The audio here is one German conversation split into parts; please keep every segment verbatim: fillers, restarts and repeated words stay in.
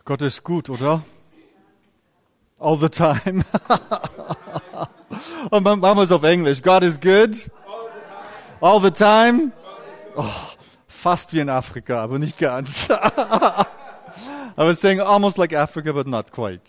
Gott ist gut, oder? All the time. Und machen wir es auf Englisch. God is good. All the time. Oh, fast wie in Afrika, aber nicht ganz. I was saying almost like Africa, but not quite.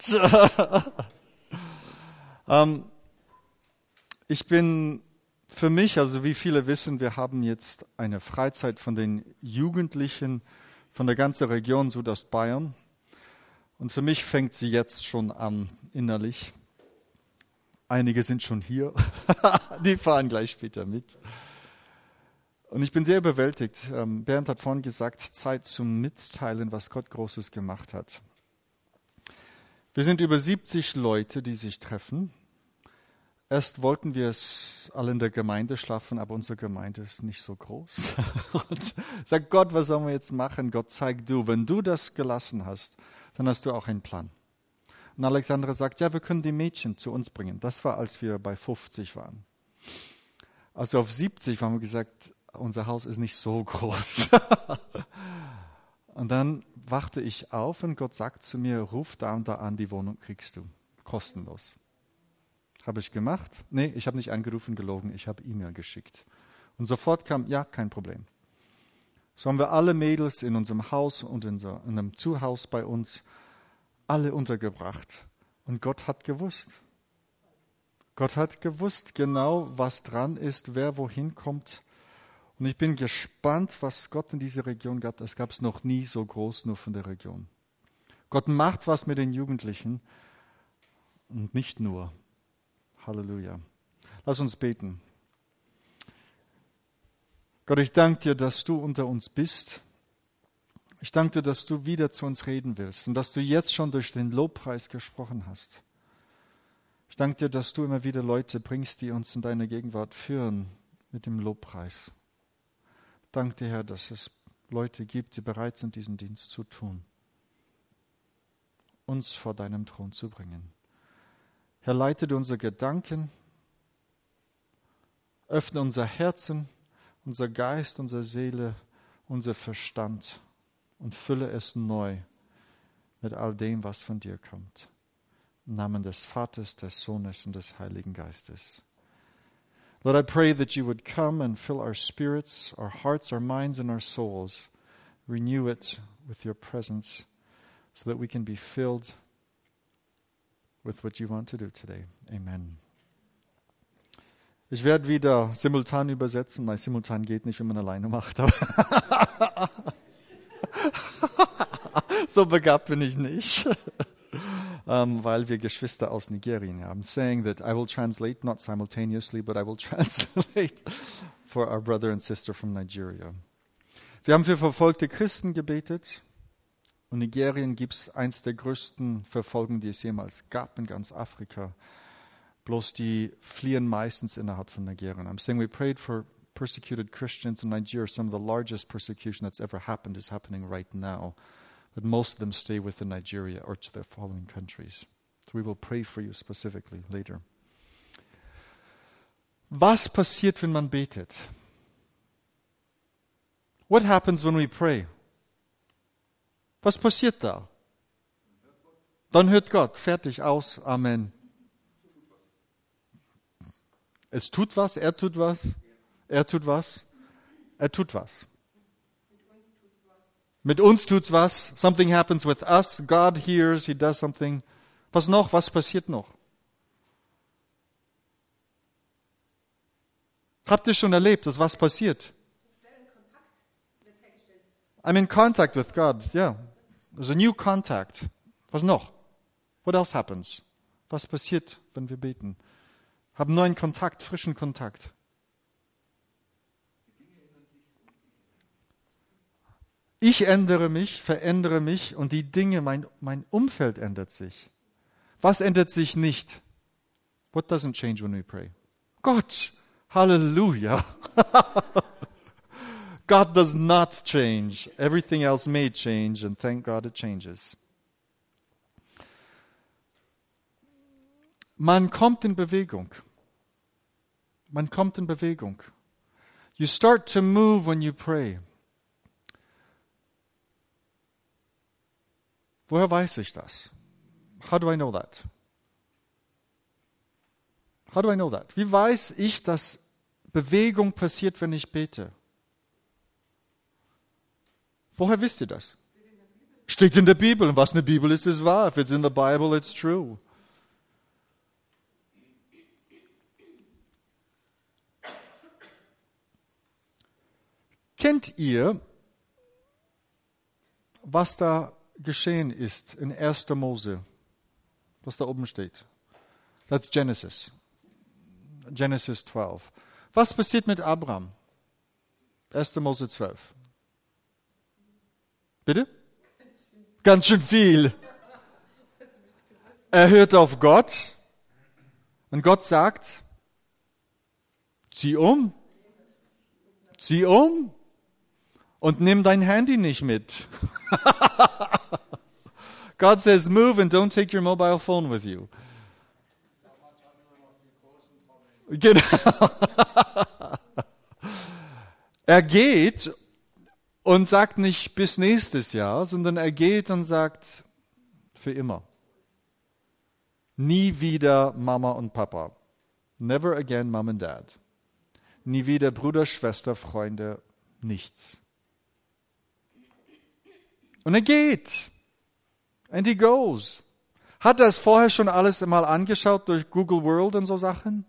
um, ich bin für mich, also wie viele wissen, wir haben jetzt eine Freizeit von den Jugendlichen von der ganzen Region Südostbayern. Und für mich fängt sie jetzt schon an, innerlich. Einige sind schon hier. Die fahren gleich später mit. Und ich bin sehr überwältigt. Ähm, Bernd hat vorhin gesagt, Zeit zum Mitteilen, was Gott Großes gemacht hat. Wir sind über siebzig Leute, die sich treffen. Erst wollten wir es alle in der Gemeinde schlafen, aber unsere Gemeinde ist nicht so groß. Und sagt Gott, was sollen wir jetzt machen? Gott, zeig du. Wenn du das gelassen hast, dann hast du auch einen Plan. Und Alexandra sagt, ja, wir können die Mädchen zu uns bringen. Das war, als wir bei fünfzig waren. Also auf siebzig haben wir gesagt, unser Haus ist nicht so groß. Und dann wachte ich auf und Gott sagt zu mir, ruf da und da an, die Wohnung kriegst du. Kostenlos. Habe ich gemacht? Nee, ich habe nicht angerufen, gelogen, ich habe E-Mail geschickt. Und sofort kam, ja, kein Problem. So haben wir alle Mädels in unserem Haus und in, so, in einem Zuhause bei uns alle untergebracht. Und Gott hat gewusst. Gott hat gewusst genau, was dran ist, wer wohin kommt. Und ich bin gespannt, was Gott in dieser Region gab. Das gab es noch nie so groß, nur von der Region. Gott macht was mit den Jugendlichen und nicht nur. Halleluja. Lass uns beten. Gott, ich danke dir, dass du unter uns bist. Ich danke dir, dass du wieder zu uns reden willst und dass du jetzt schon durch den Lobpreis gesprochen hast. Ich danke dir, dass du immer wieder Leute bringst, die uns in deine Gegenwart führen mit dem Lobpreis. Danke dir, Herr, dass es Leute gibt, die bereit sind, diesen Dienst zu tun, uns vor deinem Thron zu bringen. Herr, leite du unsere Gedanken, öffne unser Herzen, unser Geist, unsere Seele, unser Verstand und fülle es neu mit all dem, was von dir kommt. Im Namen des Vaters, des Sohnes und des Heiligen Geistes. Lord, I pray that you would come and fill our spirits, our hearts, our minds, and our souls. Renew it with your presence so that we can be filled with what you want to do today. Amen. Ich werde wieder simultan übersetzen. Nein, simultan geht nicht, wenn man alleine macht. Aber so begabt bin ich nicht. Um, weil wir Geschwister aus Nigerien haben. I'm saying that I will translate not simultaneously, but I will translate for our brother and sister from Nigeria. Wir haben für verfolgte Christen gebetet. Und in Nigerien gibt es eins der größten Verfolgungen, die es jemals gab in ganz Afrika. Bloß die fliehen meistens innerhalb von Nigerien. I'm saying we prayed for persecuted Christians in Nigeria. Some of the largest persecution that's ever happened is happening right now. But most of them stay within Nigeria or to the following countries. So we will pray for you specifically later. Was passiert, wenn man betet? What happens when we pray? Was passiert da? Dann hört Gott. Fertig, aus. Amen. Es tut was, er tut was. Er tut was. Er tut was. Mit uns tut's was. Something happens with us. God hears, he does something. Was noch? Was passiert noch? Habt ihr schon erlebt, dass was passiert? I'm in contact with God. Yeah. There's a new contact. Was noch? What else happens? Was passiert, wenn wir beten? Haben neuen Kontakt, frischen Kontakt. Ich ändere mich, verändere mich und die Dinge, mein, mein Umfeld ändert sich. Was ändert sich nicht? What doesn't change when we pray? Gott. Halleluja. God does not change. Everything else may change and thank God it changes. Man kommt in Bewegung. Man kommt in Bewegung. You start to move when you pray. Woher weiß ich das? How do I know that? How do I know that? Wie weiß ich, dass Bewegung passiert, wenn ich bete? Woher wisst ihr das? Steht in der Bibel. Und was in der Bibel ist, ist wahr. If it's in the Bible, it's true. Kennt ihr, was da geschehen ist in erster Mose, was da oben steht? That's Genesis. Genesis zwölf. Was passiert mit Abraham? erster Mose zwölf. Bitte? Ganz schön viel. Er hört auf Gott und Gott sagt, zieh um, zieh um und nimm dein Handy nicht mit. God says, move and don't take your mobile phone with you. Genau. Er geht und sagt nicht bis nächstes Jahr, sondern er geht und sagt für immer. Nie wieder Mama und Papa. Never again Mom and Dad. Nie wieder Bruder, Schwester, Freunde, nichts. Und er geht. And he goes. Hat er es vorher schon alles mal angeschaut durch Google World und so Sachen?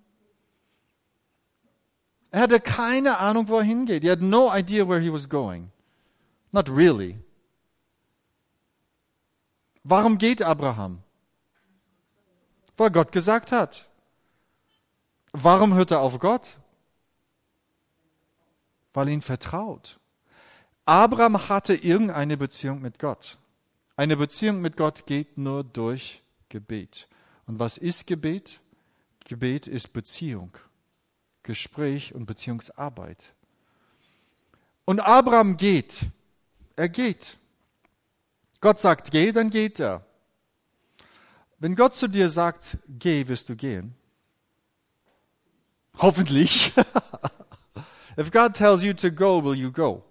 Er hatte keine Ahnung, wo er hingeht. He had no idea where he was going. Not really. Warum geht Abraham? Weil Gott gesagt hat. Warum hört er auf Gott? Weil er ihn vertraut. Abraham hatte irgendeine Beziehung mit Gott. Eine Beziehung mit Gott geht nur durch Gebet. Und was ist Gebet? Gebet ist Beziehung, Gespräch und Beziehungsarbeit. Und Abraham geht. Er geht. Gott sagt, geh, dann geht er. Wenn Gott zu dir sagt, geh, wirst du gehen. Hoffentlich. If God tells you to go, will you go?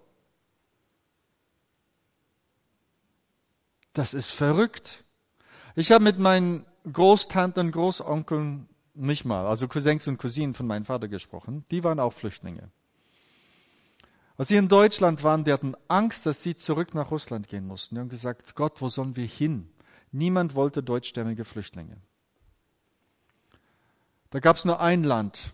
Das ist verrückt. Ich habe mit meinen Großtanten und Großonkeln nicht mal, also Cousins und Cousinen von meinem Vater gesprochen. Die waren auch Flüchtlinge. Als sie in Deutschland waren, die hatten Angst, dass sie zurück nach Russland gehen mussten. Die haben gesagt, Gott, wo sollen wir hin? Niemand wollte deutschstämmige Flüchtlinge. Da gab es nur ein Land,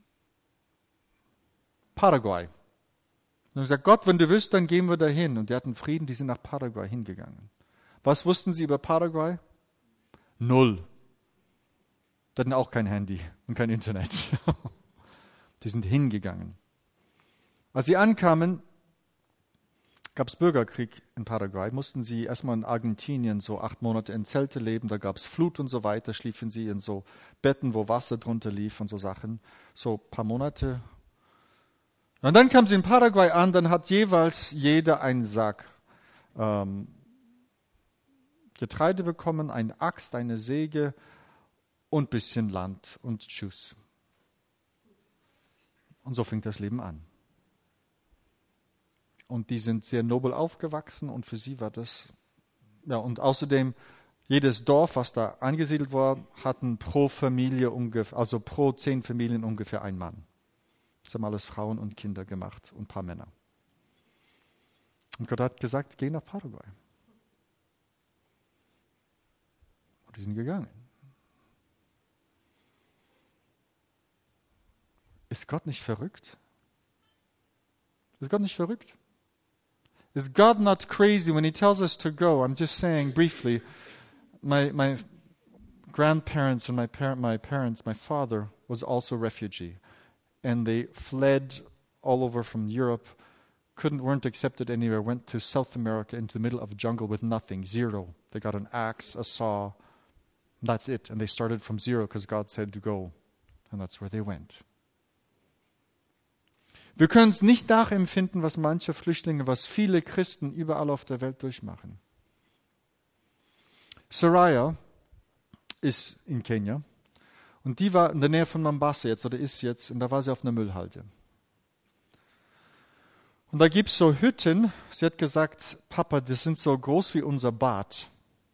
Paraguay. Und haben gesagt, Gott, wenn du willst, dann gehen wir dahin. Und die hatten Frieden, die sind nach Paraguay hingegangen. Was wussten sie über Paraguay? Null. Die hatten auch kein Handy und kein Internet. Die sind hingegangen. Als sie ankamen, gab es Bürgerkrieg in Paraguay, mussten sie erstmal in Argentinien so acht Monate in Zelte leben, da gab es Flut und so weiter, schliefen sie in so Betten, wo Wasser drunter lief und so Sachen, so ein paar Monate. Und dann kamen sie in Paraguay an, dann hat jeweils jeder einen Sack ähm, Getreide bekommen, eine Axt, eine Säge und ein bisschen Land und tschüss. Und so fing das Leben an. Und die sind sehr nobel aufgewachsen und für sie war das, ja, und außerdem, jedes Dorf, was da angesiedelt war, hatten pro Familie ungefähr, also pro zehn Familien ungefähr ein Mann. Das haben alles Frauen und Kinder gemacht und ein paar Männer. Und Gott hat gesagt, geh nach Paraguay. Und die sind gegangen. Ist Gott nicht verrückt? Ist Gott nicht verrückt? Is God not crazy when he tells us to go? I'm just saying briefly, my my grandparents and my parent, my parents, my father was also a refugee, and they fled all over from Europe, couldn't weren't accepted anywhere, went to South America into the middle of a jungle with nothing, zero. They got an axe, a saw, that's it, and they started from zero because God said to go, and that's where they went. Wir können es nicht nachempfinden, was manche Flüchtlinge, was viele Christen überall auf der Welt durchmachen. Saraya ist in Kenia und die war in der Nähe von Mombasa jetzt oder ist jetzt und da war sie auf einer Müllhalde. Und da gibt es so Hütten, sie hat gesagt, Papa, das sind so groß wie unser Bad.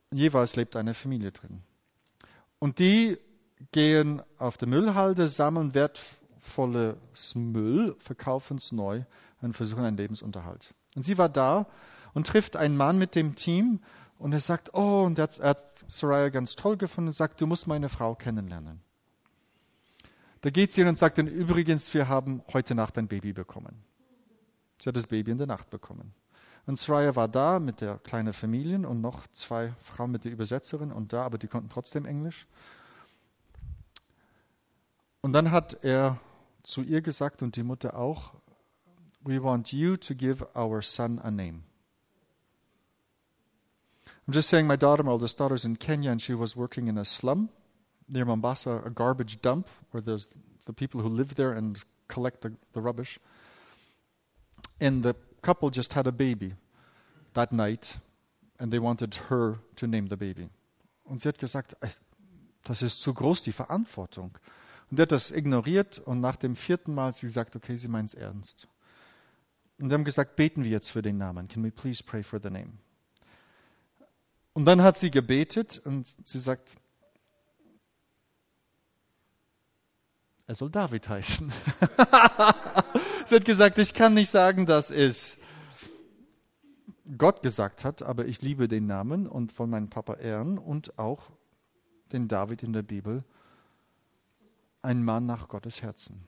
jeweils lebt eine Familie drin. Und die gehen auf die Müllhalde, sammeln wertvolles Müll, verkaufen es neu und versuchen einen Lebensunterhalt. Und sie war da und trifft einen Mann mit dem Team und er sagt, oh, und er hat, er hat Soraya ganz toll gefunden und sagt, du musst meine Frau kennenlernen. Da geht sie hin und sagt dann, übrigens, wir haben heute Nacht ein Baby bekommen. Sie hat das Baby in der Nacht bekommen. Und Soraya war da mit der kleinen Familie und noch zwei Frauen mit der Übersetzerin und da, aber die konnten trotzdem Englisch. Und dann hat er zu ihr gesagt und die Mutter auch, we want you to give our son a name. I'm just saying, my daughter, my oldest daughter is in Kenya and she was working in a slum near Mombasa, a garbage dump where there's the people who live there and collect the, the rubbish. And the couple just had a baby that night and they wanted her to name the baby. Und sie hat gesagt, das ist zu groß, die Verantwortung. Und er hat das ignoriert und nach dem vierten Mal hat sie gesagt, okay, sie meint es ernst. Und wir haben gesagt, beten wir jetzt für den Namen. Can we please pray for the name? Und dann hat sie gebetet und sie sagt, er soll David heißen. Sie hat gesagt, ich kann nicht sagen, dass es Gott gesagt hat, aber ich liebe den Namen und von meinem Papa ehren und auch den David in der Bibel, ein Mann nach Gottes Herzen.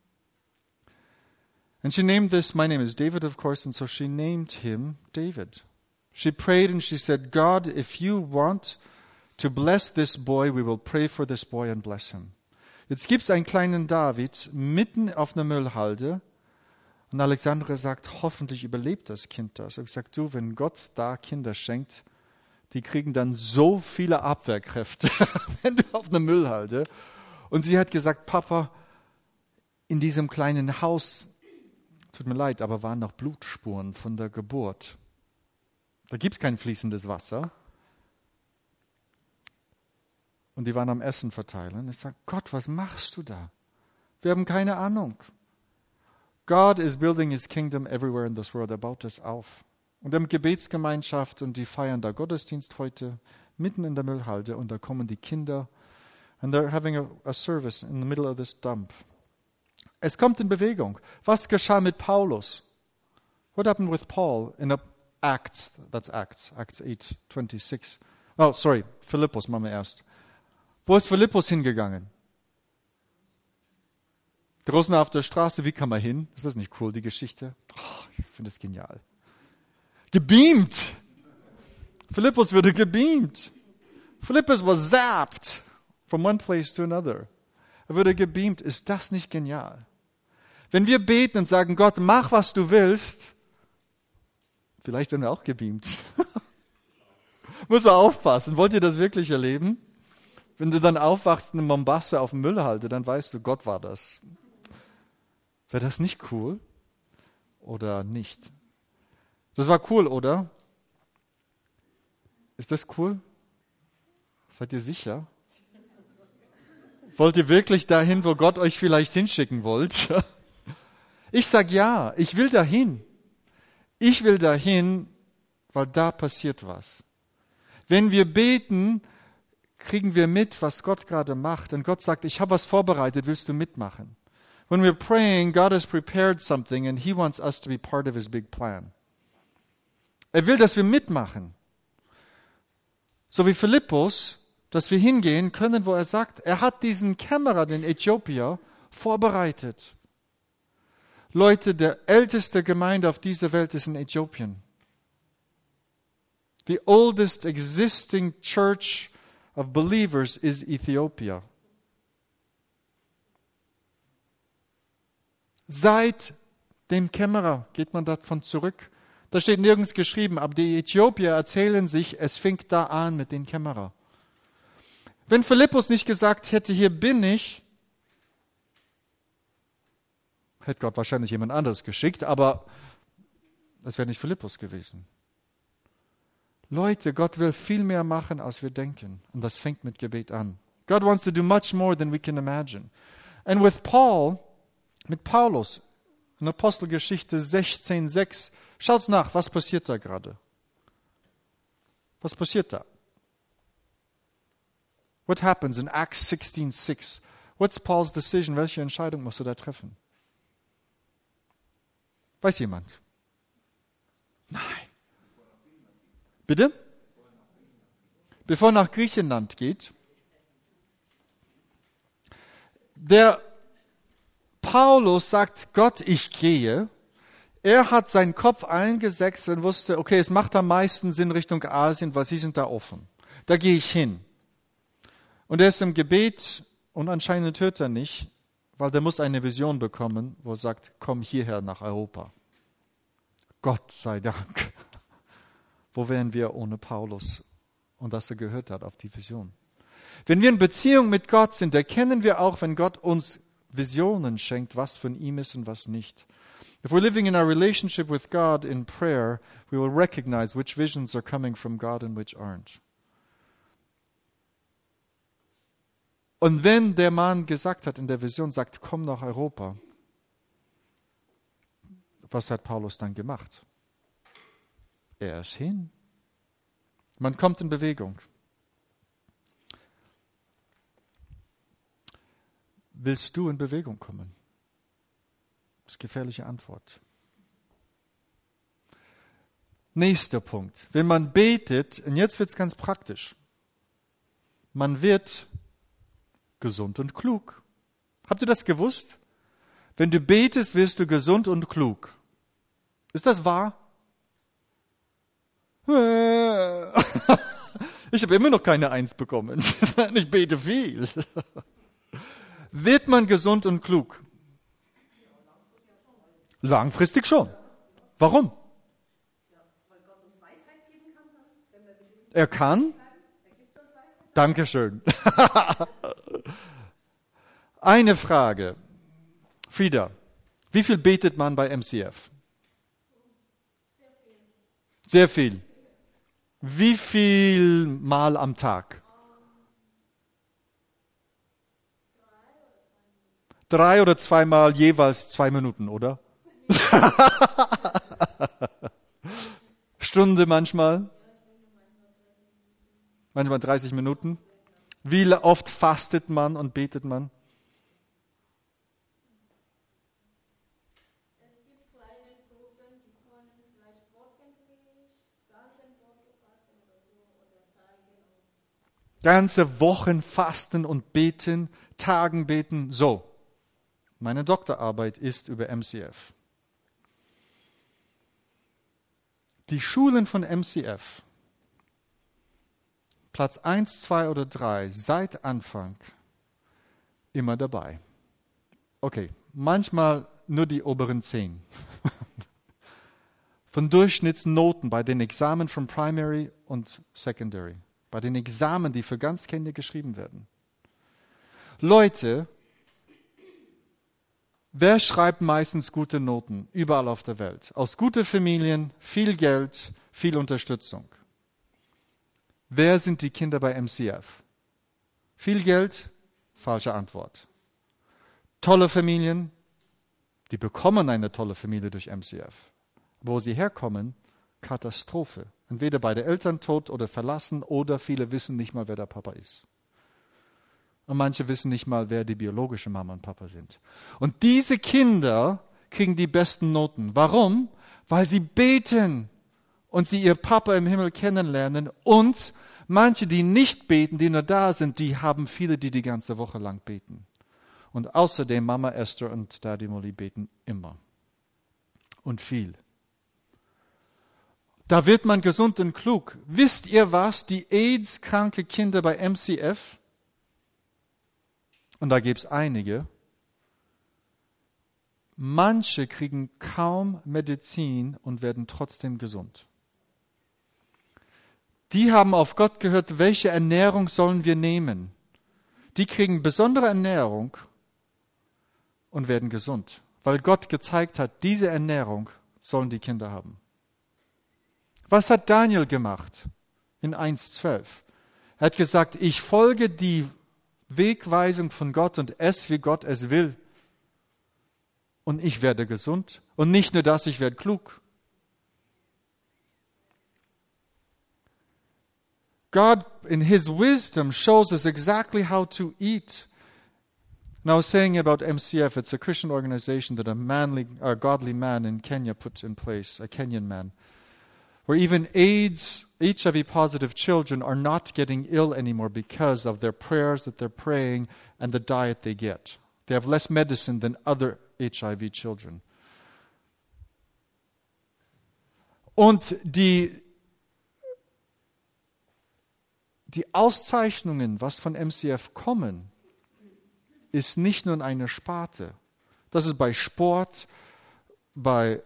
And she named this, my name is David, of course, and so she named him David. She prayed and she said, God, if you want to bless this boy, we will pray for this boy and bless him. Jetzt gibt es einen kleinen David mitten auf einer Müllhalde und Alexandra sagt, hoffentlich überlebt das Kind das. Ich habe gesagt, du, wenn Gott da Kinder schenkt, die kriegen dann so viele Abwehrkräfte, wenn du auf einer Müllhalde. Und sie hat gesagt, Papa, in diesem kleinen Haus, tut mir leid, aber waren noch Blutspuren von der Geburt. Da gibt es kein fließendes Wasser. Und die waren am Essen verteilen. Ich sage, Gott, was machst du da? Wir haben keine Ahnung. God is building his kingdom everywhere in this world. Er baut es auf. Und wir haben Gebetsgemeinschaft und die feiern da Gottesdienst heute mitten in der Müllhalde und da kommen die Kinder and they're having a, a service in the middle of this dump. Es kommt in Bewegung. Was geschah mit Paulus? What happened with Paul in a Acts? That's Acts, Acts eight twenty-six. Oh, sorry, Philippus machen wir erst. Wo ist Philippus hingegangen? Draußen auf der Straße, wie kam er hin? Ist das nicht cool, die Geschichte? Oh, ich finde es genial. Gebeamt! Philippus wurde gebeamt. Philippus was zapped from one place to another. Er wurde gebeamt. Ist das nicht genial? Wenn wir beten und sagen, Gott, mach, was du willst, vielleicht werden wir auch gebeamt. Muss man aufpassen. Wollt ihr das wirklich erleben? Wenn du dann aufwachst in Mombasa auf dem Müllhalde, dann weißt du, Gott war das. Wäre das nicht cool? Oder nicht? Das war cool, oder? Ist das cool? Seid ihr sicher? Wollt ihr wirklich dahin, wo Gott euch vielleicht hinschicken wollt? Ich sage ja, ich will dahin. Ich will dahin, weil da passiert was. Wenn wir beten, kriegen wir mit, was Gott gerade macht. Und Gott sagt, ich habe was vorbereitet, willst du mitmachen? When we're praying, God has prepared something and He wants us to be part of His big plan. Er will, dass wir mitmachen. So wie Philippus, dass wir hingehen können, wo er sagt, er hat diesen Kämmerer, den Äthiopier, vorbereitet. Leute, der älteste Gemeinde auf dieser Welt ist in Äthiopien. The oldest existing church of believers is Ethiopia. Seit dem Kämmerer geht man davon zurück. Da steht nirgends geschrieben, aber die Äthiopier erzählen sich, es fing da an mit den Kämmerer. Wenn Philippus nicht gesagt hätte, hier bin ich, hätte Gott wahrscheinlich jemand anderes geschickt, aber es wäre nicht Philippus gewesen. Leute, Gott will viel mehr machen, als wir denken. Und das fängt mit Gebet an. God wants to do much more than we can imagine. And with Paul, mit Paulus, in Apostelgeschichte sechzehn sechs, schaut's nach, was passiert da gerade? Was passiert da? What happens in Acts sixteen six? What's Paul's decision? Welche Entscheidung musst du da treffen? Weiß jemand? Nein. Bitte? Bevor er nach Griechenland geht. Der Paulus sagt, Gott, ich gehe. Er hat seinen Kopf eingesetzt und wusste, okay, es macht am meisten Sinn Richtung Asien, weil sie sind da offen. Da gehe ich hin. Und er ist im Gebet und anscheinend hört er nicht, weil der muss eine Vision bekommen, wo er sagt, komm hierher nach Europa. Gott sei Dank. Wo wären wir ohne Paulus und dass er gehört hat auf die Vision? Wenn wir in Beziehung mit Gott sind, erkennen wir auch, wenn Gott uns Visionen schenkt, was von ihm ist und was nicht. If we're living in our relationship with God in prayer, we will recognize which visions are coming from God and which aren't. Und wenn der Mann gesagt hat in der Vision, sagt, komm nach Europa, was hat Paulus dann gemacht? Er ist hin. Man kommt in Bewegung. Willst du in Bewegung kommen? Das ist eine gefährliche Antwort. Nächster Punkt. Wenn man betet, und jetzt wird es ganz praktisch, man wird gesund und klug. Habt ihr das gewusst? Wenn du betest, wirst du gesund und klug. Ist das wahr? Ich habe immer noch keine Eins bekommen. Ich bete viel. Wird man gesund und klug? Langfristig schon. Warum? Er kann? Dankeschön. Eine Frage. Frieda, wie viel betet man bei M C F? Sehr viel. Wie viel Mal am Tag? Drei oder zweimal jeweils zwei Minuten, oder? Stunde manchmal? Manchmal dreißig Minuten. Wie oft fastet man und betet man? Es gibt kleine Gruppen, die können vielleicht wöchentlich ganze Woche fasten oder so oder Tage. Ganze Wochen fasten und beten, Tagen beten, so. Meine Doktorarbeit ist über M C F. Die Schulen von M C F, Platz eins, zwei oder drei, seit Anfang immer dabei. Okay, manchmal nur die oberen zehn. Von Durchschnittsnoten bei den Examen von Primary und Secondary. Bei den Examen, die für Ganzkinder geschrieben werden. Leute, wer schreibt meistens gute Noten überall auf der Welt? Aus guten Familien, viel Geld, viel Unterstützung. Wer sind die Kinder bei M C F? Viel Geld? Falsche Antwort. Tolle Familien? Die bekommen eine tolle Familie durch M C F. Wo sie herkommen? Katastrophe. Entweder beide Eltern tot oder verlassen oder viele wissen nicht mal, wer der Papa ist. Und manche wissen nicht mal, wer die biologische Mama und Papa sind. Und diese Kinder kriegen die besten Noten. Warum? Weil sie beten und sie ihr Papa im Himmel kennenlernen. Und manche, die nicht beten, die nur da sind, die haben viele, die die ganze Woche lang beten. Und außerdem Mama Esther und Daddy Molly beten immer. Und viel. Da wird man gesund und klug. Wisst ihr was? Die AIDS-kranke Kinder bei M C F, und da gibt es einige, manche kriegen kaum Medizin und werden trotzdem gesund. Die haben auf Gott gehört, welche Ernährung sollen wir nehmen? Die kriegen besondere Ernährung und werden gesund, weil Gott gezeigt hat, diese Ernährung sollen die Kinder haben. Was hat Daniel gemacht in eins zwölf? Er hat gesagt, ich folge die Wegweisung von Gott und esse, wie Gott es will. Und ich werde gesund. Und nicht nur das, ich werde klug. God, in His wisdom, shows us exactly how to eat. And I was saying about M C F, it's a Christian organization that a manly, a godly man in Kenya put in place, a Kenyan man, where even AIDS, H I V-positive children are not getting ill anymore because of their prayers that they're praying and the diet they get. They have less medicine than other H I V children. Und die, die Auszeichnungen, was von M C F kommen, ist nicht nur in einer Sparte. Das ist bei Sport, bei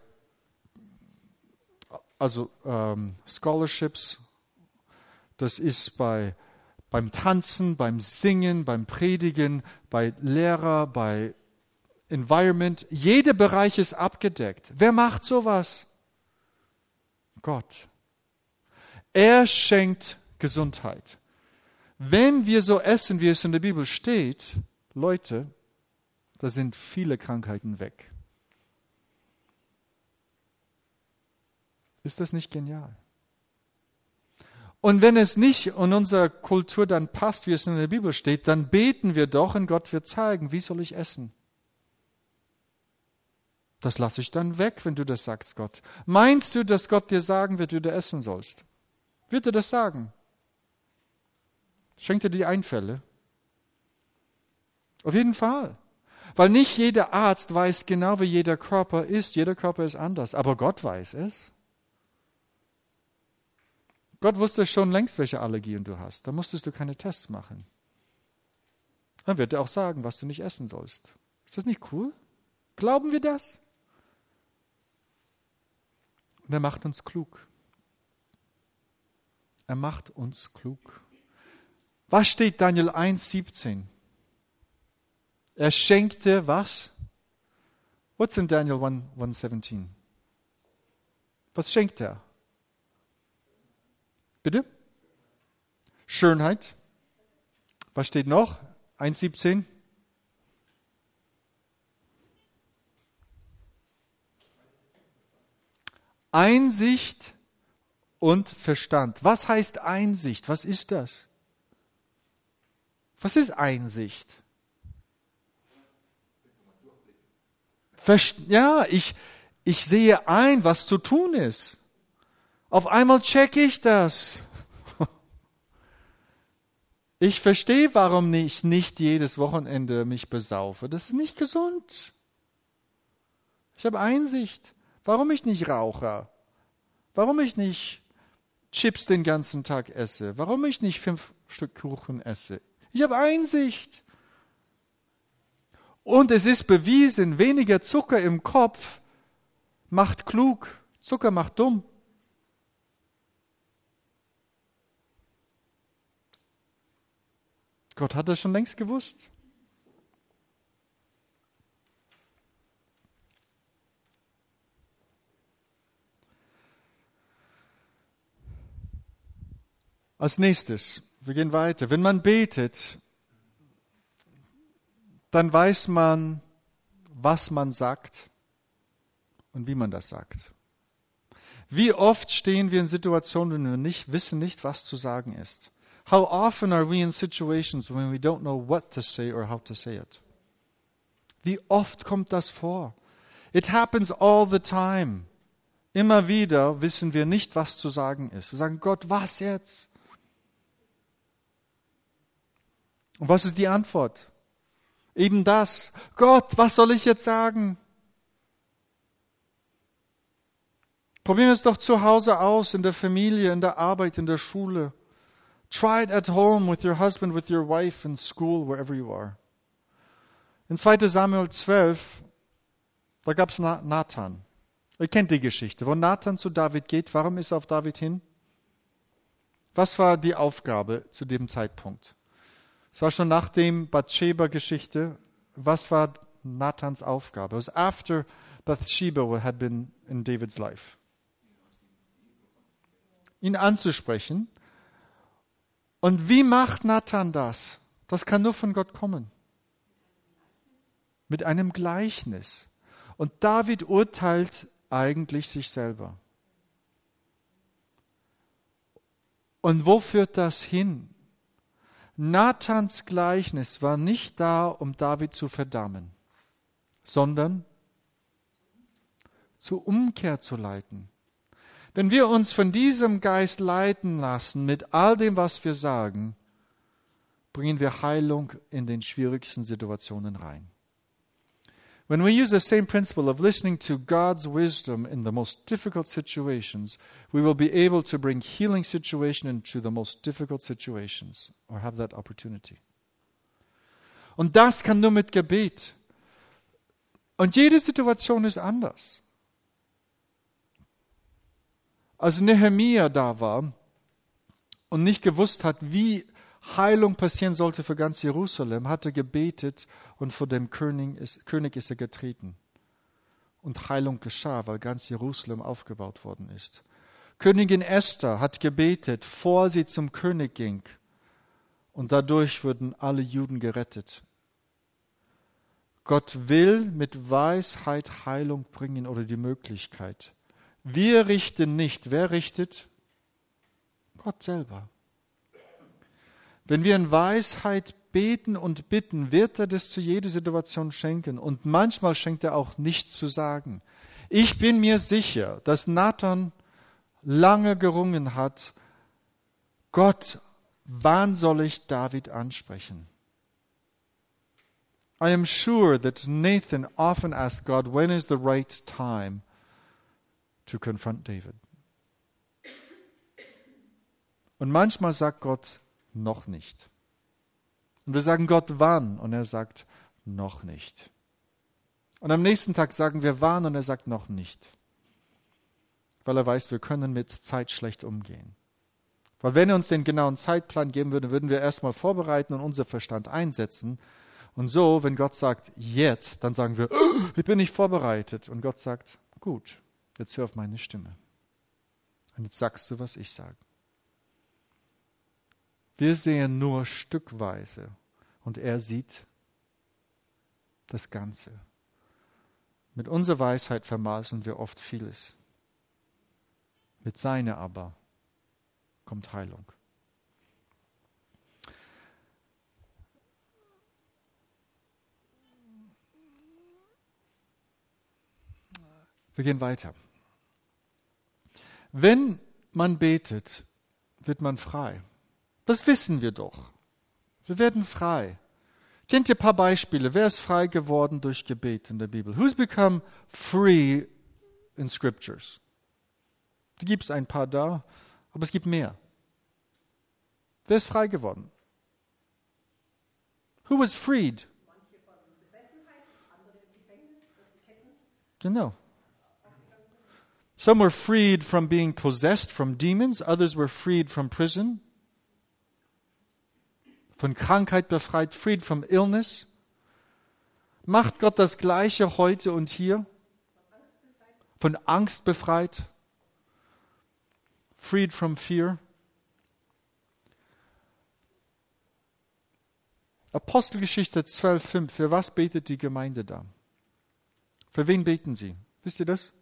also ähm, Scholarships, das ist bei, beim Tanzen, beim Singen, beim Predigen, bei Lehrer, bei Environment. Jeder Bereich ist abgedeckt. Wer macht sowas? Gott. Er schenkt Gesundheit. Wenn wir so essen, wie es in der Bibel steht, Leute, da sind viele Krankheiten weg. Ist das nicht genial? Und wenn es nicht in unserer Kultur dann passt, wie es in der Bibel steht, dann beten wir doch und Gott wird zeigen, wie soll ich essen? Das lasse ich dann weg, wenn du das sagst, Gott. Meinst du, dass Gott dir sagen wird, wie du essen sollst? Wird er das sagen? Schenkt er dir Einfälle? Auf jeden Fall. Weil nicht jeder Arzt weiß genau, wie jeder Körper ist. Jeder Körper ist anders. Aber Gott weiß es. Gott wusste schon längst, welche Allergien du hast. Da musstest du keine Tests machen. Dann wird er auch sagen, was du nicht essen sollst. Ist das nicht cool? Glauben wir das? Und er macht uns klug. Er macht uns klug. Was steht Daniel eins siebzehn? Er schenkte was? What's in Daniel one seventeen? Was schenkt er? Bitte? Schönheit. Was steht noch? eins siebzehn. Einsicht und Verstand. Was heißt Einsicht? Was ist das? Was ist Einsicht? Verst- ja, ich, ich sehe ein, was zu tun ist. Auf einmal checke ich das. Ich verstehe, warum ich nicht jedes Wochenende mich besaufe. Das ist nicht gesund. Ich habe Einsicht. Warum ich nicht rauche. Warum ich nicht Chips den ganzen Tag esse. Warum ich nicht fünf Stück Kuchen esse. Ich habe Einsicht. Und es ist bewiesen, weniger Zucker im Kopf macht klug. Zucker macht dumm. Gott hat das schon längst gewusst. Als nächstes, wir gehen weiter. Wenn man betet, dann weiß man, was man sagt und wie man das sagt. Wie oft stehen wir in Situationen, wo wir nicht wissen nicht, was zu sagen ist. How often are we in situations when we don't know what to say or how to say it? Wie oft kommt das vor? It happens all the time. Immer wieder wissen wir nicht, was zu sagen ist. Wir sagen, Gott, was jetzt? Und was ist die Antwort? Eben das. Gott, was soll ich jetzt sagen? Probieren wir es doch zu Hause aus, in der Familie, in der Arbeit, in der Schule. Try it at home with your husband, with your wife, in school, wherever you are. In zweiter Samuel zwölf, da gab es Nathan. Ihr kennt die Geschichte, wo Nathan zu David geht. Warum ist er auf David hin? Was war die Aufgabe zu dem Zeitpunkt? Es war schon nach dem Bathsheba-Geschichte. Was war Nathans Aufgabe? It was after Bathsheba had been in David's life. Ihn anzusprechen. Und wie macht Nathan das? Das kann nur von Gott kommen. Mit einem Gleichnis. Und David urteilt eigentlich sich selber. Und wo führt das hin? Nathans Gleichnis war nicht da, um David zu verdammen, sondern zur Umkehr zu leiten. Wenn wir uns von diesem Geist leiten lassen, mit all dem, was wir sagen, bringen wir Heilung in den schwierigsten Situationen rein. When we use the same principle of listening to God's wisdom in the most difficult situations, we will be able to bring healing situation into the most difficult situations or have that opportunity. Und das kann nur mit Gebet. Und jede Situation ist anders. Als Nehemia da war und nicht gewusst hat, wie Heilung passieren sollte für ganz Jerusalem, hat er gebetet und vor dem König ist, König ist er getreten. Und Heilung geschah, weil ganz Jerusalem aufgebaut worden ist. Königin Esther hat gebetet, vor sie zum König ging. Und dadurch wurden alle Juden gerettet. Gott will mit Weisheit Heilung bringen oder die Möglichkeit. Wir richten nicht. Wer richtet? Gott selber. Wenn wir in Weisheit beten und bitten, wird er das zu jeder Situation schenken. Und manchmal schenkt er auch nichts zu sagen. Ich bin mir sicher, dass Nathan lange gerungen hat, Gott, wann soll ich David ansprechen? I am sure that Nathan often asked God, when is the right time to confront David? Und manchmal sagt Gott, noch nicht. Und wir sagen Gott, wann? Und er sagt, noch nicht. Und am nächsten Tag sagen wir, wann? Und er sagt, noch nicht. Weil er weiß, wir können mit Zeit schlecht umgehen. Weil wenn er uns den genauen Zeitplan geben würde, würden wir erstmal vorbereiten und unser Verstand einsetzen. Und so, wenn Gott sagt, jetzt, dann sagen wir, oh, ich bin nicht vorbereitet. Und Gott sagt, gut, jetzt hör auf meine Stimme. Und jetzt sagst du, was ich sage. Wir sehen nur stückweise und er sieht das Ganze. Mit unserer Weisheit vermaßen wir oft vieles. Mit seiner aber kommt Heilung. Wir gehen weiter. Wenn man betet, wird man frei. Das wissen wir doch. Wir werden frei. Kennt ihr ein paar Beispiele? Wer ist frei geworden durch Gebet in der Bibel? Who's become free in Scriptures? Da gibt es ein paar da, aber es gibt mehr. Wer ist frei geworden? Who was freed? Manche von Besessenheit, andere im Gefängnis, dass die Ketten. Genau. Some were freed from being possessed from demons, others were freed from prison. Von Krankheit befreit, freed from illness. Macht Gott das Gleiche heute und hier? Von Angst befreit. Freed from fear. Apostelgeschichte zwölf fünf. Für was betet die Gemeinde da? Für wen beten sie? Wisst ihr das?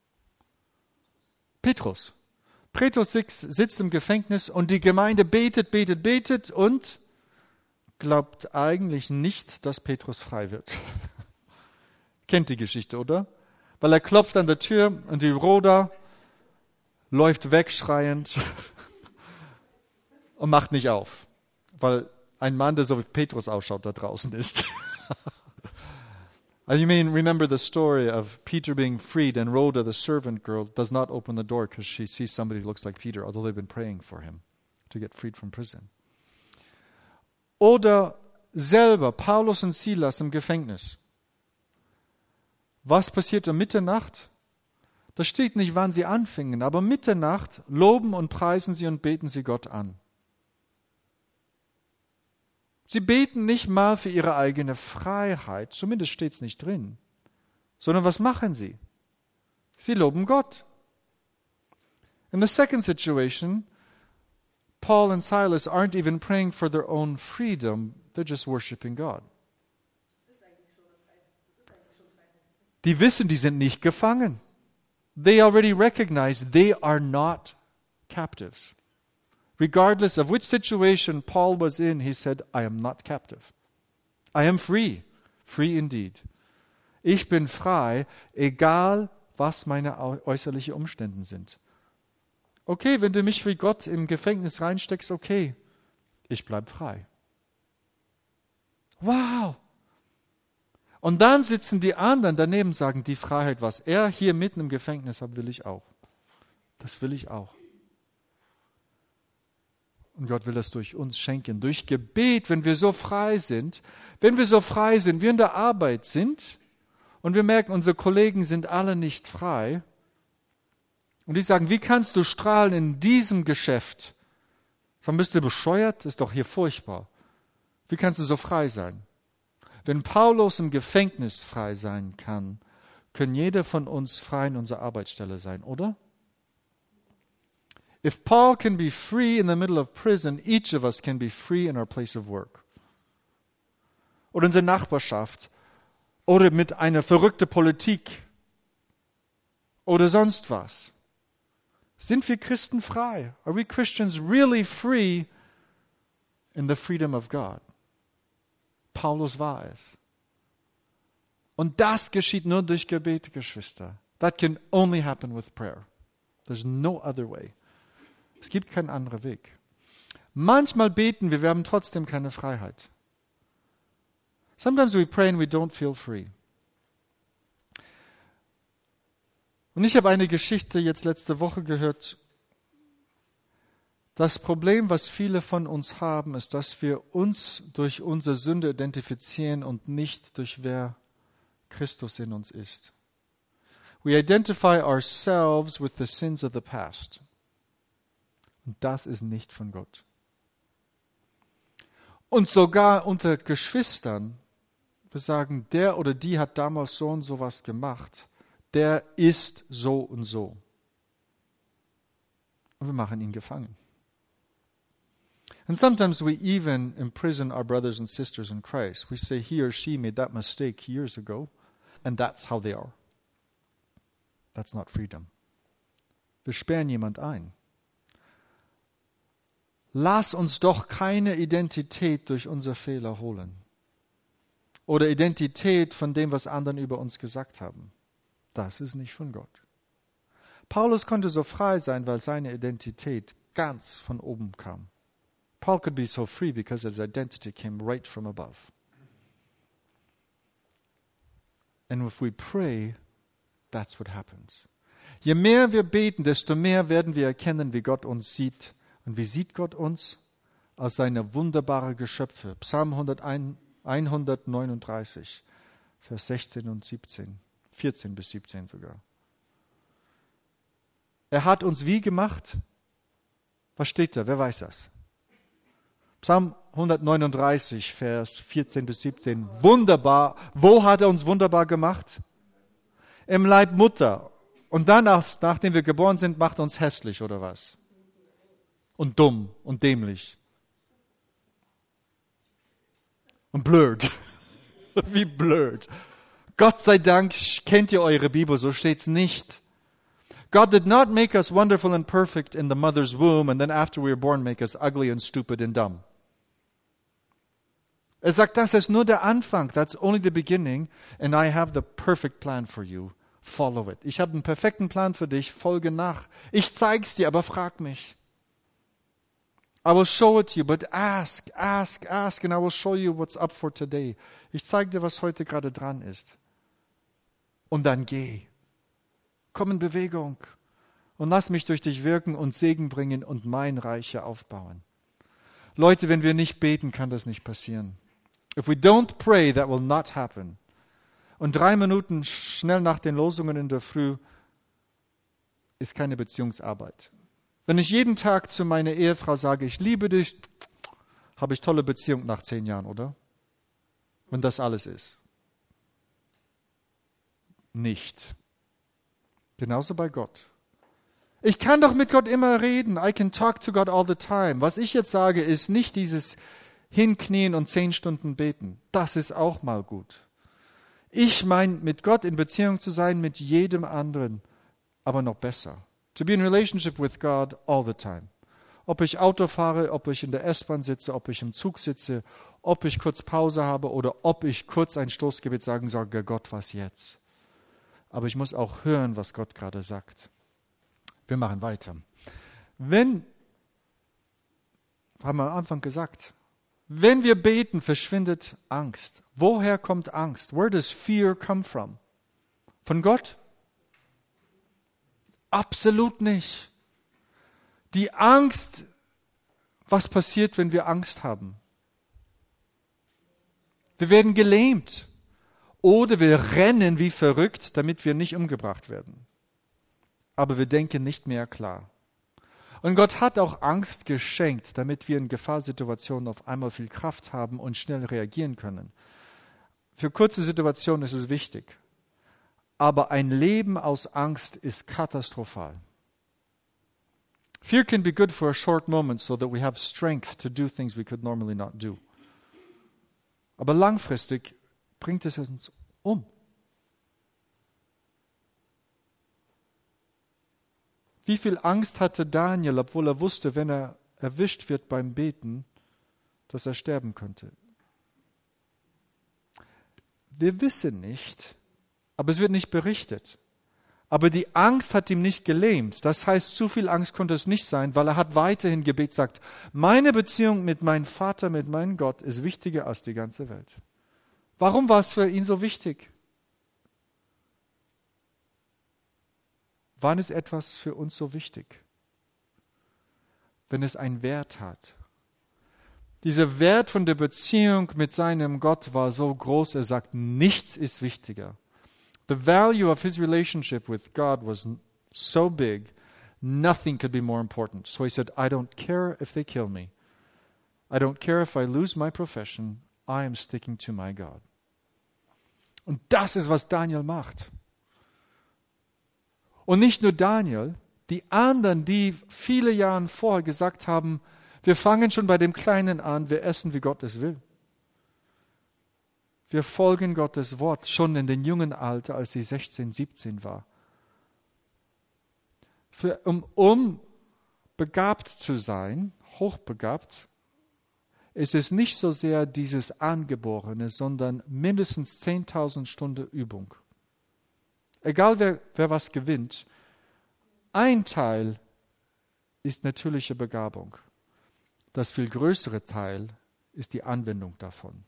Petrus. Petrus sitzt im Gefängnis und die Gemeinde betet, betet, betet und glaubt eigentlich nicht, dass Petrus frei wird. Kennt die Geschichte, oder? Weil er klopft an der Tür und die Rhoda läuft weg schreiend und macht nicht auf. Weil ein Mann, der so wie Petrus ausschaut, da draußen ist. You may remember the story of Peter being freed and Rhoda, the servant girl, does not open the door because she sees somebody who looks like Peter, although they've been praying for him to get freed from prison. Oder selber Paulus und Silas im Gefängnis. Was passiert um Mitternacht? Da steht nicht, wann sie anfingen, aber Mitternacht loben und preisen sie und beten sie Gott an. Sie beten nicht mal für ihre eigene Freiheit, zumindest steht es nicht drin, sondern was machen sie? Sie loben Gott. In the second situation, Paul and Silas aren't even praying for their own freedom, they're just worshiping God. Die wissen, die sind nicht gefangen. They already recognize they are not captives. Regardless of which situation Paul was in, he said, I am not captive. I am free. Free indeed. Ich bin frei, egal was meine äußerlichen Umstände sind. Okay, wenn du mich wie Gott im Gefängnis reinsteckst, okay, ich bleib frei. Wow! Und dann sitzen die anderen daneben und sagen, die Freiheit, was er hier mitten im Gefängnis hat, will ich auch. Das will ich auch. Und Gott will das durch uns schenken. Durch Gebet, wenn wir so frei sind, wenn wir so frei sind, wir in der Arbeit sind und wir merken, unsere Kollegen sind alle nicht frei. Und die sagen, wie kannst du strahlen in diesem Geschäft? Dann bist du bescheuert, ist doch hier furchtbar. Wie kannst du so frei sein? Wenn Paulus im Gefängnis frei sein kann, können jeder von uns frei in unserer Arbeitsstelle sein, oder? If Paul can be free in the middle of prison, each of us can be free in our place of work. Oder in der Nachbarschaft. Oder mit einer verrückten Politik. Oder sonst was. Sind wir Christen frei? Are we Christians really free in the freedom of God? Paulus war es. Und das geschieht nur durch Gebet, Geschwister. That can only happen with prayer. There's no other way. Es gibt keinen anderen Weg. Manchmal beten wir, wir haben trotzdem keine Freiheit. Sometimes we pray and we don't feel free. Und ich habe eine Geschichte jetzt letzte Woche gehört. Das Problem, was viele von uns haben, ist, dass wir uns durch unsere Sünde identifizieren und nicht durch wer Christus in uns ist. We identify ourselves with the sins of the past. Und das ist nicht von Gott. Und sogar unter Geschwistern, wir sagen, der oder die hat damals so und so was gemacht. Der ist so und so. Und wir machen ihn gefangen. And sometimes we even imprison our brothers and sisters in Christ. We say he or she made that mistake years ago, and that's how they are. That's not freedom. Wir sperren jemand ein. Lass uns doch keine Identität durch unsere Fehler holen. Oder Identität von dem, was anderen über uns gesagt haben. Das ist nicht von Gott. Paulus konnte so frei sein, weil seine Identität ganz von oben kam. Paul could be so free because his identity came right from above. And if we pray, that's what happens. Je mehr wir beten, desto mehr werden wir erkennen, wie Gott uns sieht. Und wie sieht Gott uns? Als seine wunderbaren Geschöpfe. Psalm hundertneununddreißig, Vers sechzehn und siebzehn. vierzehn bis siebzehn sogar. Er hat uns wie gemacht? Was steht da? Wer weiß das? Psalm hundertneununddreißig, Vers vierzehn bis siebzehn. Wunderbar. Wo hat er uns wunderbar gemacht? Im Leib Mutter. Und danach, nachdem wir geboren sind, macht er uns hässlich, oder was? Und dumm und dämlich. Und blöd. Wie blöd. Gott sei Dank kennt ihr eure Bibel, so steht's nicht. God did not make us wonderful and perfect in the mother's womb and then after we were born make us ugly and stupid and dumb. Er sagt, das ist nur der Anfang. That's only the beginning and I have the perfect plan for you. Follow it. Ich habe einen perfekten Plan für dich, folge nach. Ich zeig's dir, aber frag mich. I will show it to you, but ask, ask, ask and I will show you what's up for today. Ich zeige dir, was heute gerade dran ist. Und dann geh. Komm in Bewegung und lass mich durch dich wirken und Segen bringen und mein Reich hier aufbauen. Leute, wenn wir nicht beten, kann das nicht passieren. If we don't pray, that will not happen. Und drei Minuten schnell nach den Losungen in der Früh ist keine Beziehungsarbeit. Wenn ich jeden Tag zu meiner Ehefrau sage, ich liebe dich, habe ich tolle Beziehung nach zehn Jahren, oder? Wenn das alles ist. Nicht. Genauso bei Gott. Ich kann doch mit Gott immer reden. I can talk to God all the time. Was ich jetzt sage, ist nicht dieses Hinknien und zehn Stunden beten. Das ist auch mal gut. Ich meine, mit Gott in Beziehung zu sein, mit jedem anderen, aber noch besser. To be in relationship with God all the time. Ob ich Auto fahre, ob ich in der S-Bahn sitze, ob ich im Zug sitze, ob ich kurz Pause habe oder ob ich kurz ein Stoßgebet sagen sage, Gott, was jetzt? Aber ich muss auch hören, was Gott gerade sagt. Wir machen weiter. Wenn, haben wir am Anfang gesagt, wenn wir beten, verschwindet Angst. Woher kommt Angst? Where does fear come from? Von Gott? Absolut nicht. Die Angst, was passiert, wenn wir Angst haben? Wir werden gelähmt. Oder wir rennen wie verrückt, damit wir nicht umgebracht werden. Aber wir denken nicht mehr klar. Und Gott hat auch Angst geschenkt, damit wir in Gefahrsituationen auf einmal viel Kraft haben und schnell reagieren können. Für kurze Situationen ist es wichtig. Aber ein Leben aus Angst ist katastrophal. Fear can be good for a short moment so that we have strength to do things we could normally not do. Aber langfristig bringt es uns um. Wie viel Angst hatte Daniel, obwohl er wusste, wenn er erwischt wird beim Beten, dass er sterben könnte? Wir wissen nicht, aber es wird nicht berichtet. Aber die Angst hat ihm nicht gelähmt. Das heißt, zu viel Angst konnte es nicht sein, weil er hat weiterhin Gebet gesagt, meine Beziehung mit meinem Vater, mit meinem Gott ist wichtiger als die ganze Welt. Warum war es für ihn so wichtig? Wann ist etwas für uns so wichtig? Wenn es einen Wert hat. Dieser Wert von der Beziehung mit seinem Gott war so groß, er sagt, nichts ist wichtiger. The value of his relationship with God was so big, nothing could be more important. So he said, I don't care if they kill me. I don't care if I lose my profession. I am sticking to my God. Und das ist, was Daniel macht. Und nicht nur Daniel, die anderen, die viele Jahre vorher gesagt haben, wir fangen schon bei dem Kleinen an, wir essen, wie Gott es will. Wir folgen Gottes Wort schon in dem jungen Alter, als sie sechzehn, siebzehn war. Für, um, um begabt zu sein, hochbegabt, ist es nicht so sehr dieses Angeborene, sondern mindestens zehntausend Stunden Übung. Egal wer, wer was gewinnt, ein Teil ist natürliche Begabung. Das viel größere Teil ist die Anwendung davon.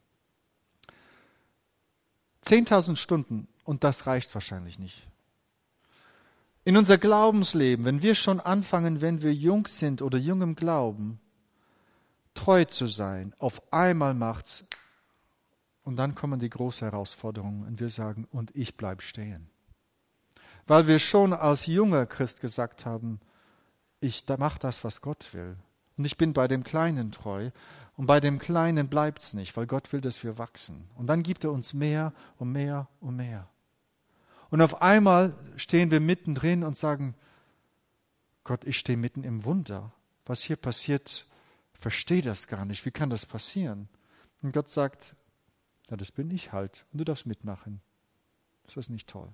zehntausend Stunden, und das reicht wahrscheinlich nicht. In unser Glaubensleben, wenn wir schon anfangen, wenn wir jung sind oder jung im Glauben, treu zu sein, auf einmal macht's, und dann kommen die großen Herausforderungen und wir sagen, und ich bleib stehen. Weil wir schon als junger Christ gesagt haben, ich mache das, was Gott will. Und ich bin bei dem Kleinen treu. Und bei dem Kleinen bleibt es nicht, weil Gott will, dass wir wachsen. Und dann gibt er uns mehr und mehr und mehr. Und auf einmal stehen wir mittendrin und sagen, Gott, ich stehe mitten im Wunder. Was hier passiert, ich verstehe das gar nicht. Wie kann das passieren? Und Gott sagt, ja, das bin ich halt. Und du darfst mitmachen. Das ist nicht toll.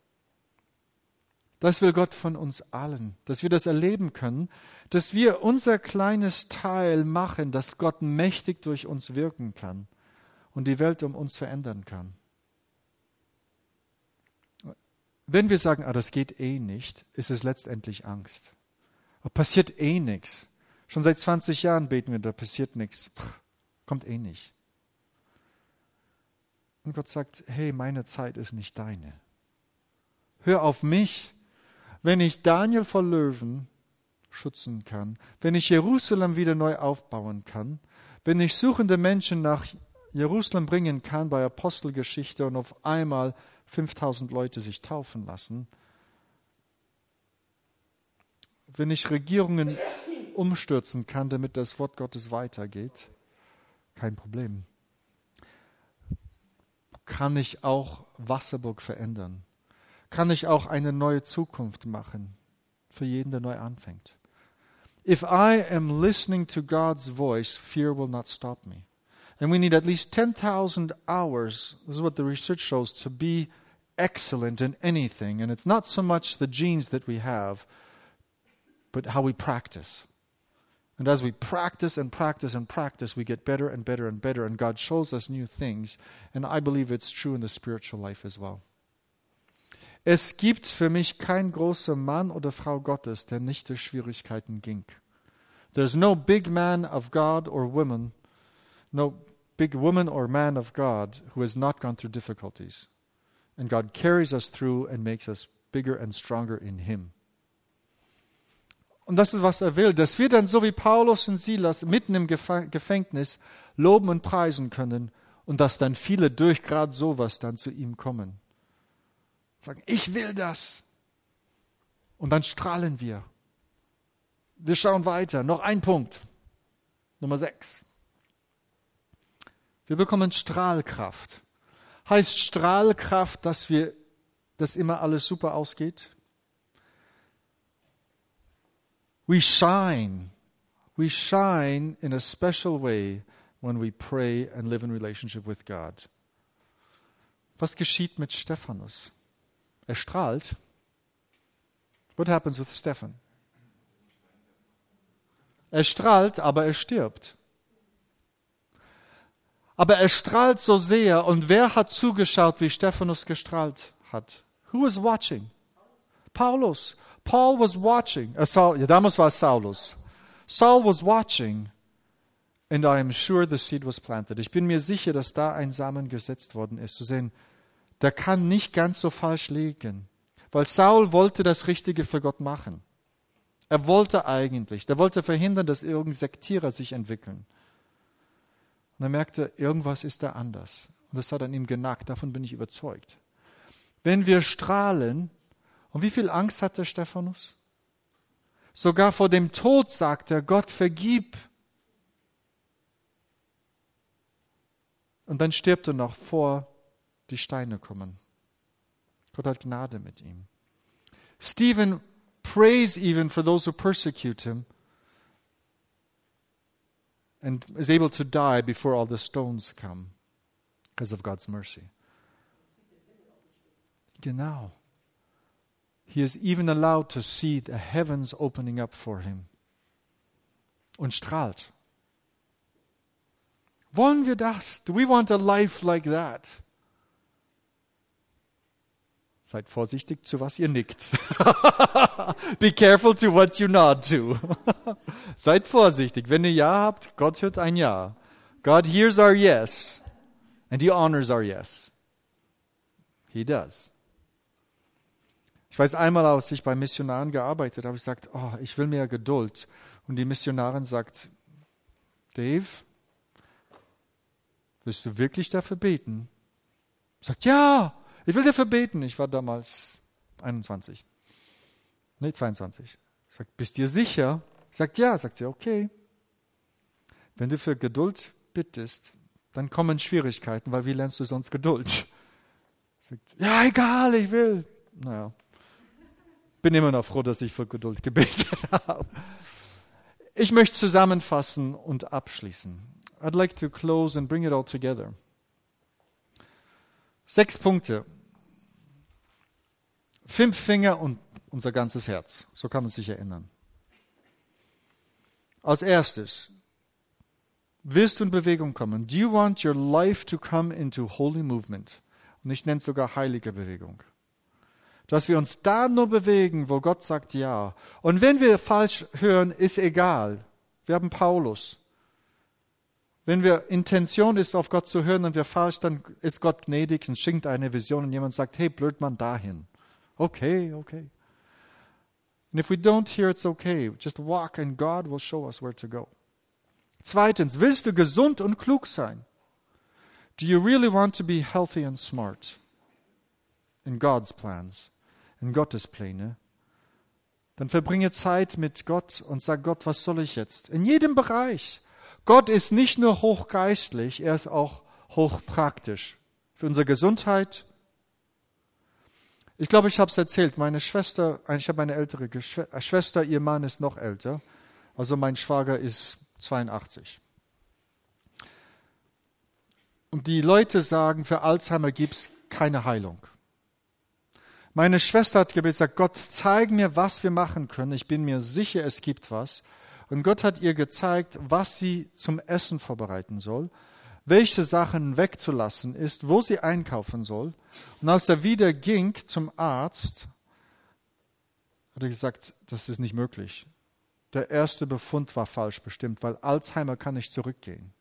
Das will Gott von uns allen, dass wir das erleben können, dass wir unser kleines Teil machen, dass Gott mächtig durch uns wirken kann und die Welt um uns verändern kann. Wenn wir sagen, ah, das geht eh nicht, ist es letztendlich Angst. Aber passiert eh nichts. Schon seit zwanzig Jahren beten wir, da passiert nichts. Pff, kommt eh nicht. Und Gott sagt, hey, meine Zeit ist nicht deine. Hör auf mich. Wenn ich Daniel vor Löwen schützen kann, wenn ich Jerusalem wieder neu aufbauen kann, wenn ich suchende Menschen nach Jerusalem bringen kann bei Apostelgeschichte und auf einmal fünftausend Leute sich taufen lassen, wenn ich Regierungen umstürzen kann, damit das Wort Gottes weitergeht, kein Problem. Kann ich auch Wasserburg verändern? Kann ich auch eine neue Zukunft machen für jeden, der neu anfängt. If I am listening to God's voice, fear will not stop me. And we need at least ten thousand hours, this is what the research shows, to be excellent in anything. And it's not so much the genes that we have, but how we practice. And as we practice and practice and practice, we get better and better and better, and God shows us new things. And I believe it's true in the spiritual life as well. Es gibt für mich kein großer Mann oder Frau Gottes, der nicht durch Schwierigkeiten ging. There's no big man of God or woman, no big woman or man of God who has not gone through difficulties. And God carries us through and makes us bigger and stronger in Him. Und das ist, was er will, dass wir dann so wie Paulus und Silas mitten im Gefängnis loben und preisen können und dass dann viele durch gerade sowas dann zu ihm kommen. Sagen, ich will das. Und dann strahlen wir. Wir schauen weiter. Noch ein Punkt. Nummer sechs. Wir bekommen Strahlkraft. Heißt Strahlkraft, dass wir, dass immer alles super ausgeht? We shine. We shine in a special way when we pray and live in relationship with God. Was geschieht mit Stephanus? Er strahlt. What happens with Stephan? Er strahlt, aber er stirbt. Aber er strahlt so sehr. Und wer hat zugeschaut, wie Stephanus gestrahlt hat? Who was watching? Paulus. Paul was watching. Uh, Saul, ja, damals war es Saulus. Saul was watching. And I am sure the seed was planted. Ich bin mir sicher, dass da ein Samen gesetzt worden ist. Zu sehen, der kann nicht ganz so falsch liegen. Weil Saul wollte das Richtige für Gott machen. Er wollte eigentlich, der wollte verhindern, dass irgendein Sektierer sich entwickeln. Und er merkte, irgendwas ist da anders. Und das hat an ihm genagt, davon bin ich überzeugt. Wenn wir strahlen, und wie viel Angst hat der Stephanus? Sogar vor dem Tod sagt er, Gott, vergib. Und dann stirbt er noch, vor die Steine kommen. Gott hat Gnade mit ihm. Stephen prays even for those who persecute him and is able to die before all the stones come because of God's mercy. Genau. He is even allowed to see the heavens opening up for him. Und strahlt. Wollen wir das? Do we want a life like that? Seid vorsichtig, zu was ihr nickt. Be careful to what you nod to. Seid vorsichtig. Wenn ihr Ja habt, Gott hört ein Ja. God hears our yes. And He honors our yes. He does. Ich weiß einmal, als ich bei Missionaren gearbeitet habe, ich gesagt, oh, ich will mehr Geduld. Und die Missionarin sagt, Dave, willst du wirklich dafür beten? Ich sage, ja, ich will dafür beten. Ich war damals einundzwanzig. Nee, zweiundzwanzig. Ich sage, bist du dir sicher? Sagt ja. Sagt sie, okay. Wenn du für Geduld bittest, dann kommen Schwierigkeiten, weil wie lernst du sonst Geduld? Sagt, ja, egal, ich will. Naja. Bin immer noch froh, dass ich für Geduld gebetet habe. Ich möchte zusammenfassen und abschließen. I'd like to close and bring it all together. Sechs Punkte. Fünf Finger und unser ganzes Herz. So kann man sich erinnern. Als erstes, willst du in Bewegung kommen? Do you want your life to come into holy movement? Und ich nenne es sogar heilige Bewegung. Dass wir uns da nur bewegen, wo Gott sagt ja. Und wenn wir falsch hören, ist egal. Wir haben Paulus. Wenn wir Intention ist, auf Gott zu hören und wir falsch, dann ist Gott gnädig und schenkt eine Vision und jemand sagt, hey, Blödmann, dahin. Okay, okay. And if we don't hear, it's okay. Just walk and God will show us where to go. Zweitens, willst du gesund und klug sein? Do you really want to be healthy and smart? In God's plans, in Gottes Pläne? Dann verbringe Zeit mit Gott und sag Gott, was soll ich jetzt? In jedem Bereich. Gott ist nicht nur hochgeistlich, er ist auch hochpraktisch. Für unsere Gesundheit. Ich glaube, ich habe es erzählt. Meine Schwester, ich habe eine ältere Schwester, ihr Mann ist noch älter. Also mein Schwager ist zweiundachtzig. Und die Leute sagen, für Alzheimer gibt es keine Heilung. Meine Schwester hat gebetet, sagt, Gott, zeig mir, was wir machen können. Ich bin mir sicher, es gibt was. Und Gott hat ihr gezeigt, was sie zum Essen vorbereiten soll, welche Sachen wegzulassen ist, wo sie einkaufen soll. Und als er wieder ging zum Arzt, hat er gesagt, das ist nicht möglich. Der erste Befund war falsch bestimmt, weil Alzheimer kann nicht zurückgehen.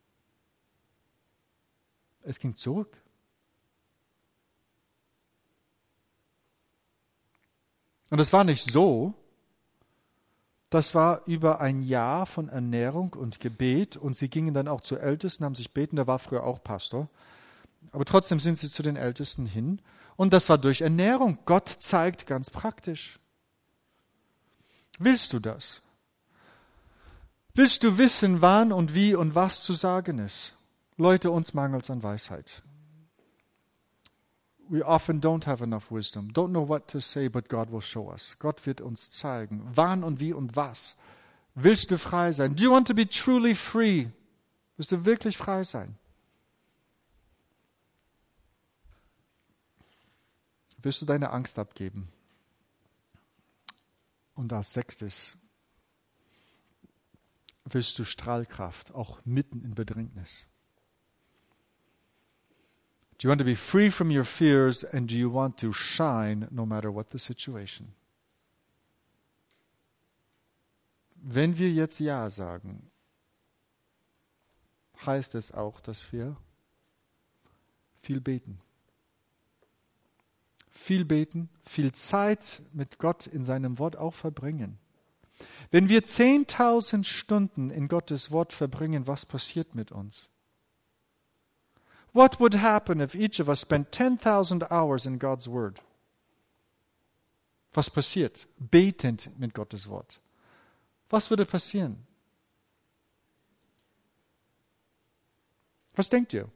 Es ging zurück. Und es war nicht so, das war über ein Jahr von Ernährung und Gebet und sie gingen dann auch zu Ältesten, haben sich beten, der war früher auch Pastor. Aber trotzdem sind sie zu den Ältesten hin und das war durch Ernährung. Gott zeigt ganz praktisch. Willst du das? Willst du wissen, wann und wie und was zu sagen ist? Leute, uns mangelt es an Weisheit. We often don't have enough wisdom, don't know what to say, but God will show us. Gott wird uns zeigen, wann und wie und was. Willst du frei sein? Do you want to be truly free? Willst du wirklich frei sein? Willst du deine Angst abgeben? Und als sechstes, willst du Strahlkraft, auch mitten in Bedrängnis? Do you want to be free from your fears and do you want to shine no matter what the situation? Wenn wir jetzt Ja sagen, heißt es auch, dass wir viel beten. Viel beten, viel Zeit mit Gott in seinem Wort auch verbringen. Wenn wir zehntausend Stunden in Gottes Wort verbringen, was passiert mit uns? What would happen if each of us spent ten thousand hours in God's Word? Was passiert? Betend mit Gottes Wort. Was würde passieren? Was denkt ihr?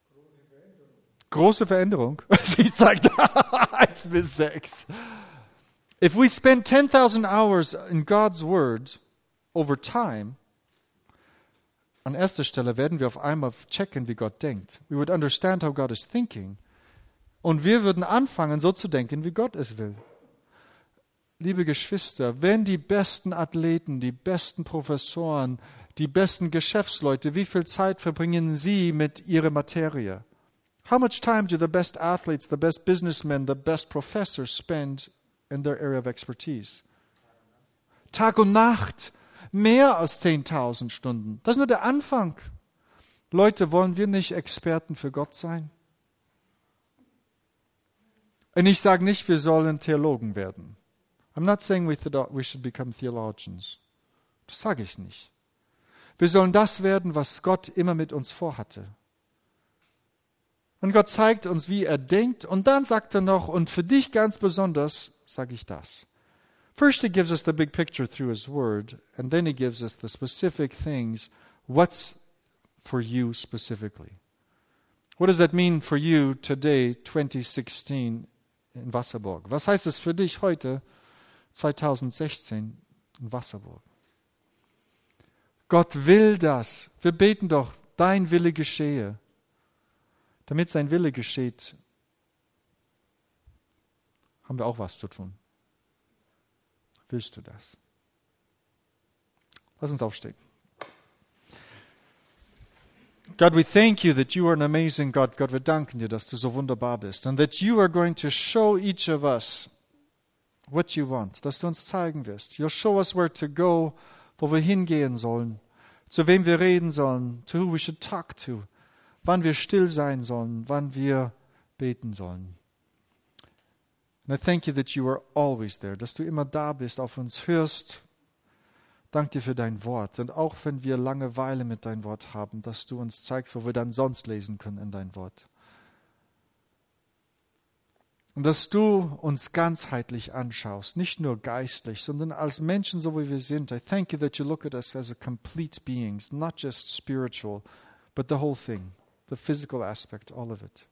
Große Veränderung. Sie zeigt eins bis sechs. If we spend ten thousand hours in God's Word over time, an erster Stelle werden wir auf einmal checken, wie Gott denkt. We would understand how God is thinking. Und wir würden anfangen, so zu denken, wie Gott es will. Liebe Geschwister, wenn die besten Athleten, die besten Professoren, die besten Geschäftsleute, wie viel Zeit verbringen sie mit ihrer Materie? How much time do the best athletes, the best businessmen, the best professors spend in their area of expertise? Tag und Nacht. Mehr als zehntausend Stunden. Das ist nur der Anfang. Leute, wollen wir nicht Experten für Gott sein? Und ich sage nicht, wir sollen Theologen werden. I'm not saying we, we should become theologians. Das sage ich nicht. Wir sollen das werden, was Gott immer mit uns vorhatte. Und Gott zeigt uns, wie er denkt. Und dann sagt er noch, und für dich ganz besonders sage ich das. First, he gives us the big picture through his word, and then he gives us the specific things. What's for you specifically? What does that mean for you today, twenty sixteen, in Wasserburg? Was heißt es für dich heute, zwanzig sechzehn, in Wasserburg? Gott will das. Wir beten doch, dein Wille geschehe. Damit sein Wille geschieht, haben wir auch was zu tun. Willst du das? Lass uns aufstehen. God, we thank you that you are an amazing God. Gott, wir danken dir, dass du so wunderbar bist. And that you are going to show each of us what you want. Dass du uns zeigen wirst. You'll show us where to go, wo wir hingehen sollen. Zu wem wir reden sollen. To who we should talk to. Wann wir still sein sollen. Wann wir beten sollen. And I thank you that you are always there, dass du immer da bist, auf uns hörst. Dank dir für dein Wort. Und auch wenn wir Langeweile mit dein Wort haben, dass du uns zeigst, wo wir dann sonst lesen können in dein Wort. Und dass du uns ganzheitlich anschaust, nicht nur geistlich, sondern als Menschen, so wie wir sind. I thank you that you look at us as a complete beings, not just spiritual, but the whole thing, the physical aspect, all of it.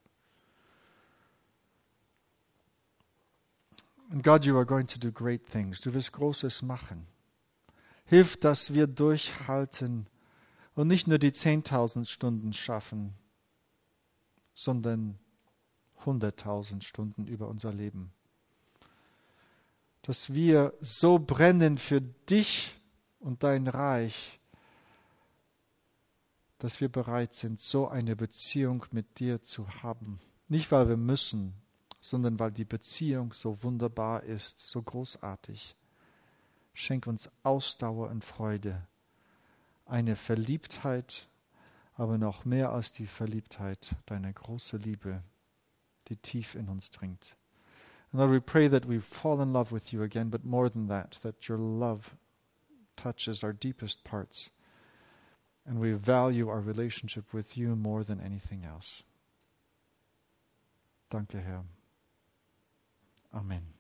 And God, you are going to do great things. Du wirst Großes machen. Hilf, dass wir durchhalten und nicht nur die zehntausend Stunden schaffen, sondern hunderttausend Stunden über unser Leben. Dass wir so brennen für dich und dein Reich, dass wir bereit sind, so eine Beziehung mit dir zu haben. Nicht, weil wir müssen, sondern weil die Beziehung so wunderbar ist, so großartig. Schenk uns Ausdauer und Freude, eine Verliebtheit, aber noch mehr als die Verliebtheit, deine große Liebe, die tief in uns dringt. And Lord, we pray that we fall in love with you again, but more than that, that your love touches our deepest parts, and we value our relationship with you more than anything else. Danke, Herr. Amen.